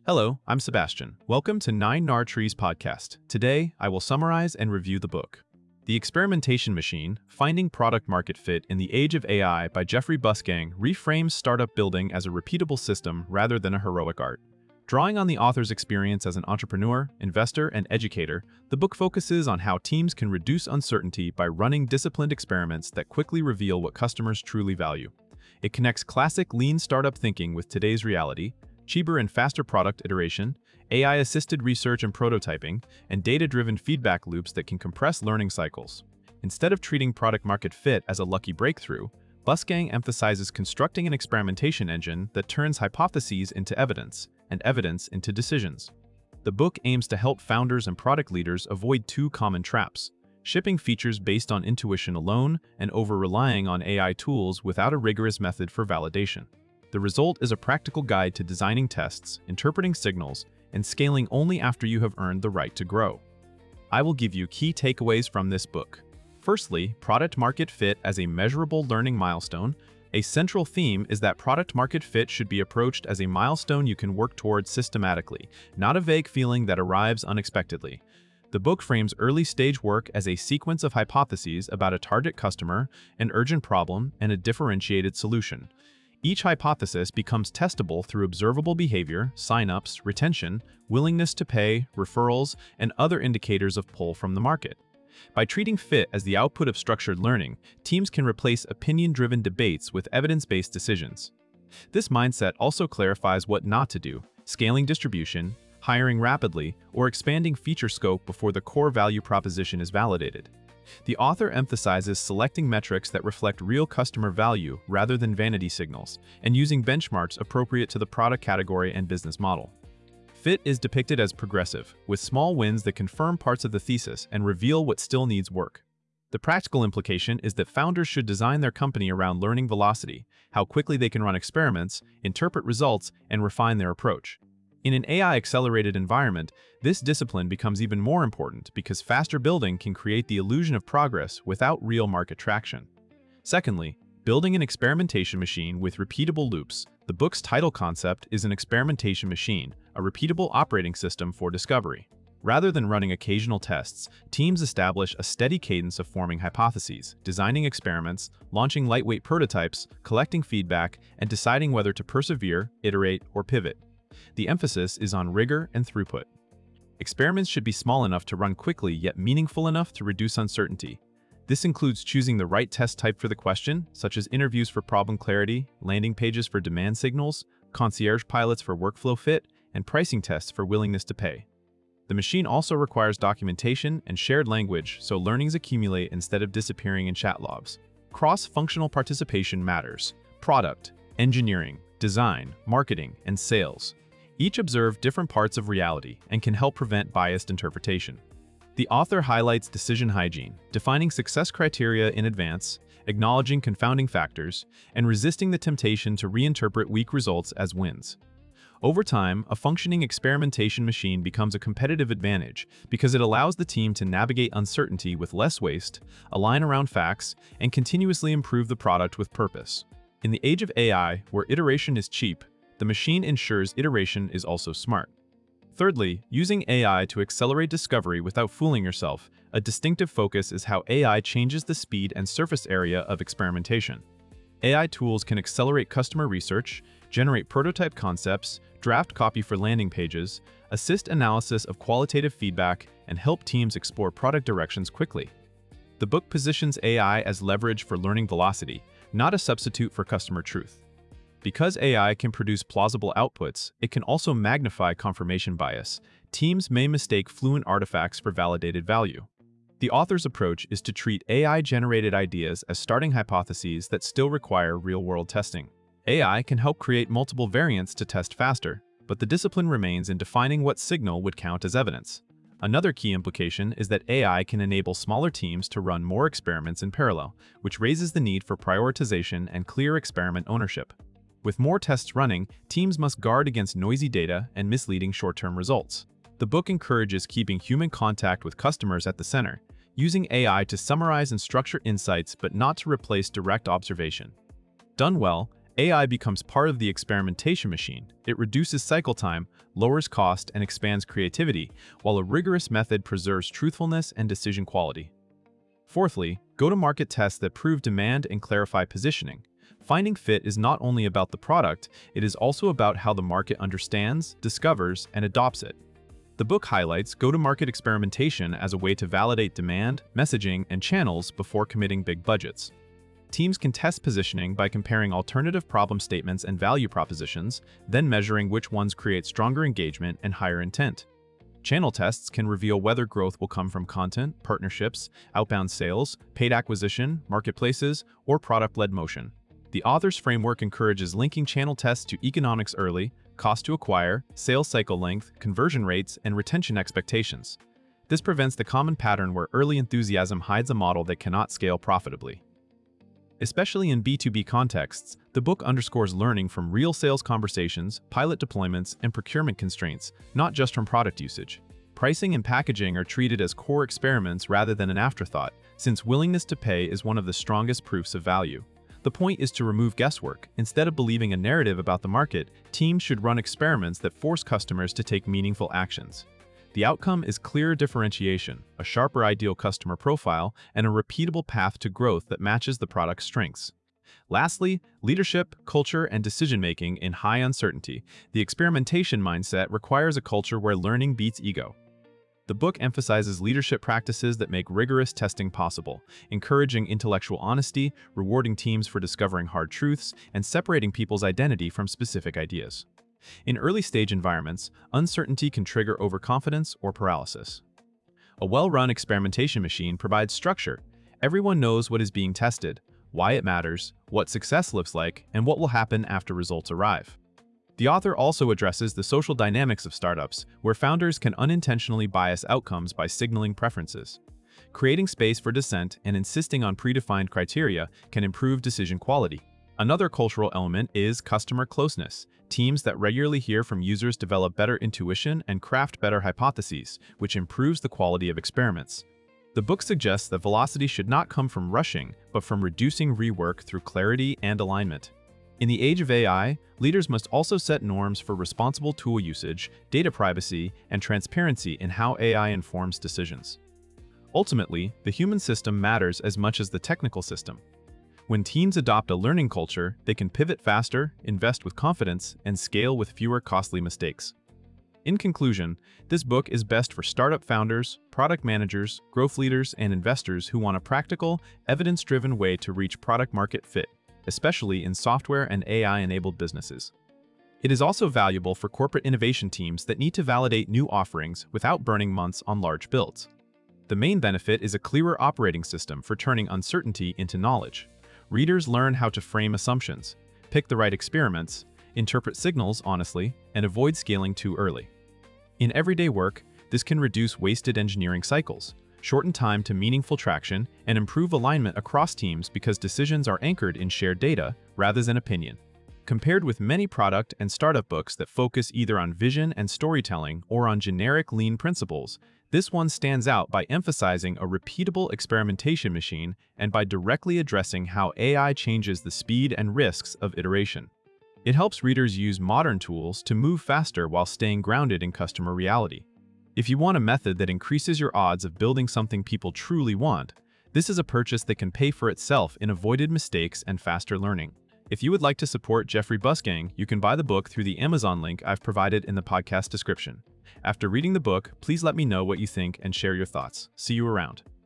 Hello, I'm Sebastian. Welcome to 9 Trees podcast. Today, I will summarize and review the book, The Experimentation Machine: Finding Product Market Fit in the Age of AI by Jeffrey Busgang reframes startup building as a repeatable system rather than a heroic art. Drawing on the author's experience as an entrepreneur, investor, and educator, the book focuses on how teams can reduce uncertainty by running disciplined experiments that quickly reveal what customers truly value. It connects classic lean startup thinking with today's reality: cheaper and faster product iteration, AI-assisted research and prototyping, and data-driven feedback loops that can compress learning cycles. Instead of treating product market fit as a lucky breakthrough, Busgang emphasizes constructing an experimentation engine that turns hypotheses into evidence, and evidence into decisions. The book aims to help founders and product leaders avoid two common traps: shipping features based on intuition alone and over-relying on AI tools without a rigorous method for validation. The result is a practical guide to designing tests, interpreting signals, and scaling only after you have earned the right to grow. I will give you key takeaways from this book. Firstly, product market fit as a measurable learning milestone. A central theme is that product market fit should be approached as a milestone you can work towards systematically, not a vague feeling that arrives unexpectedly. The book frames early-stage work as a sequence of hypotheses about a target customer, an urgent problem, and a differentiated solution. Each hypothesis becomes testable through observable behavior, sign-ups, retention, willingness to pay, referrals, and other indicators of pull from the market. By treating fit as the output of structured learning, teams can replace opinion-driven debates with evidence-based decisions. This mindset also clarifies what not to do: scaling distribution, hiring rapidly, or expanding feature scope before the core value proposition is validated. The author emphasizes selecting metrics that reflect real customer value rather than vanity signals, and using benchmarks appropriate to the product category and business model. Fit is depicted as progressive, with small wins that confirm parts of the thesis and reveal what still needs work. The practical implication is that founders should design their company around learning velocity, how quickly they can run experiments, interpret results, and refine their approach. In an AI-accelerated environment, this discipline becomes even more important because faster building can create the illusion of progress without real market traction. Secondly, building an experimentation machine with repeatable loops. The book's title concept is an experimentation machine, a repeatable operating system for discovery. Rather than running occasional tests, teams establish a steady cadence of forming hypotheses, designing experiments, launching lightweight prototypes, collecting feedback, and deciding whether to persevere, iterate, or pivot. The emphasis is on rigor and throughput. Experiments should be small enough to run quickly yet meaningful enough to reduce uncertainty. This includes choosing the right test type for the question, such as interviews for problem clarity, landing pages for demand signals, concierge pilots for workflow fit, and pricing tests for willingness to pay. The machine also requires documentation and shared language so learnings accumulate instead of disappearing in chat logs. Cross-functional participation matters: product, engineering, design, marketing, and sales. Each observe different parts of reality and can help prevent biased interpretation. The author highlights decision hygiene, defining success criteria in advance, acknowledging confounding factors, and resisting the temptation to reinterpret weak results as wins. Over time, a functioning experimentation machine becomes a competitive advantage because it allows the team to navigate uncertainty with less waste, align around facts, and continuously improve the product with purpose. In the age of AI, where iteration is cheap, the machine ensures iteration is also smart. Thirdly, using AI to accelerate discovery without fooling yourself. A distinctive focus is how AI changes the speed and surface area of experimentation. AI tools can accelerate customer research, generate prototype concepts, draft copy for landing pages, assist analysis of qualitative feedback, and help teams explore product directions quickly. The book positions AI as leverage for learning velocity, not a substitute for customer truth. Because AI can produce plausible outputs, it can also magnify confirmation bias. Teams may mistake fluent artifacts for validated value. The author's approach is to treat AI-generated ideas as starting hypotheses that still require real-world testing. AI can help create multiple variants to test faster, but the discipline remains in defining what signal would count as evidence. Another key implication is that AI can enable smaller teams to run more experiments in parallel, which raises the need for prioritization and clear experiment ownership. With more tests running, teams must guard against noisy data and misleading short-term results. The book encourages keeping human contact with customers at the center, using AI to summarize and structure insights but not to replace direct observation. Done well, AI becomes part of the experimentation machine. It reduces cycle time, lowers cost, and expands creativity, while a rigorous method preserves truthfulness and decision quality. Fourthly, go-to-market tests that prove demand and clarify positioning. Finding fit is not only about the product, it is also about how the market understands, discovers, and adopts it. The book highlights go-to-market experimentation as a way to validate demand, messaging, and channels before committing big budgets. Teams can test positioning by comparing alternative problem statements and value propositions, then measuring which ones create stronger engagement and higher intent. Channel tests can reveal whether growth will come from content, partnerships, outbound sales, paid acquisition, marketplaces, or product-led motion. The author's framework encourages linking channel tests to economics early, cost to acquire, sales cycle length, conversion rates, and retention expectations. This prevents the common pattern where early enthusiasm hides a model that cannot scale profitably. Especially in B2B contexts, the book underscores learning from real sales conversations, pilot deployments, and procurement constraints, not just from product usage. Pricing and packaging are treated as core experiments rather than an afterthought, since willingness to pay is one of the strongest proofs of value. The point is to remove guesswork. Instead of believing a narrative about the market, teams should run experiments that force customers to take meaningful actions. The outcome is clearer differentiation, a sharper ideal customer profile, and a repeatable path to growth that matches the product's strengths. Lastly, leadership, culture, and decision-making in high uncertainty. The experimentation mindset requires a culture where learning beats ego. The book emphasizes leadership practices that make rigorous testing possible, encouraging intellectual honesty, rewarding teams for discovering hard truths, and separating people's identity from specific ideas. In early-stage environments, uncertainty can trigger overconfidence or paralysis. A well-run experimentation machine provides structure. Everyone knows what is being tested, why it matters, what success looks like, and what will happen after results arrive. The author also addresses the social dynamics of startups, where founders can unintentionally bias outcomes by signaling preferences. Creating space for dissent and insisting on predefined criteria can improve decision quality. Another cultural element is customer closeness. Teams that regularly hear from users develop better intuition and craft better hypotheses, which improves the quality of experiments. The book suggests that velocity should not come from rushing, but from reducing rework through clarity and alignment. In the age of AI, leaders must also set norms for responsible tool usage, data privacy, and transparency in how AI informs decisions. Ultimately, the human system matters as much as the technical system. When teams adopt a learning culture, they can pivot faster, invest with confidence, and scale with fewer costly mistakes. In conclusion, this book is best for startup founders, product managers, growth leaders, and investors who want a practical, evidence-driven way to reach product-market fit, especially in software and AI-enabled businesses. It is also valuable for corporate innovation teams that need to validate new offerings without burning months on large builds. The main benefit is a clearer operating system for turning uncertainty into knowledge. Readers learn how to frame assumptions, pick the right experiments, interpret signals honestly, and avoid scaling too early. In everyday work, this can reduce wasted engineering cycles, shorten time to meaningful traction, and improve alignment across teams because decisions are anchored in shared data rather than opinion. Compared with many product and startup books that focus either on vision and storytelling or on generic lean principles, this one stands out by emphasizing a repeatable experimentation machine and by directly addressing how AI changes the speed and risks of iteration. It helps readers use modern tools to move faster while staying grounded in customer reality. If you want a method that increases your odds of building something people truly want, this is a purchase that can pay for itself in avoided mistakes and faster learning. If you would like to support Jeffrey Busgang, you can buy the book through the Amazon link I've provided in the podcast description. After reading the book, please let me know what you think and share your thoughts. See you around.